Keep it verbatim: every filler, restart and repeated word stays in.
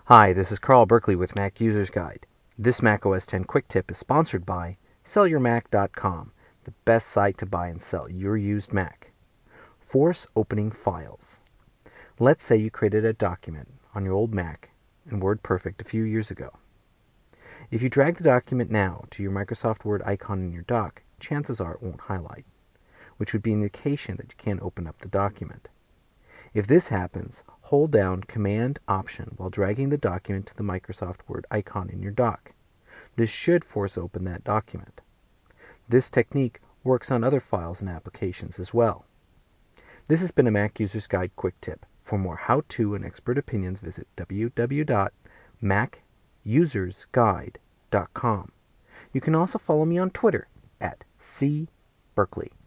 Hi, this is Carl Berkeley with Mac User's Guide. This Mac O S ten Quick Tip is sponsored by Sell Your Mac dot com, the best site to buy and sell your used Mac. Force opening files. Let's say you created a document on your old Mac in WordPerfect a few years ago. If you drag the document now to your Microsoft Word icon in your dock, chances are it won't highlight, which would be an indication that you can't open up the document. If this happens, hold down Command-Option while dragging the document to the Microsoft Word icon in your dock. This should force open that document. This technique works on other files and applications as well. This has been a Mac User's Guide Quick Tip. For more how-to and expert opinions, visit w w w dot mac users guide dot com. You can also follow me on Twitter at c berkeley.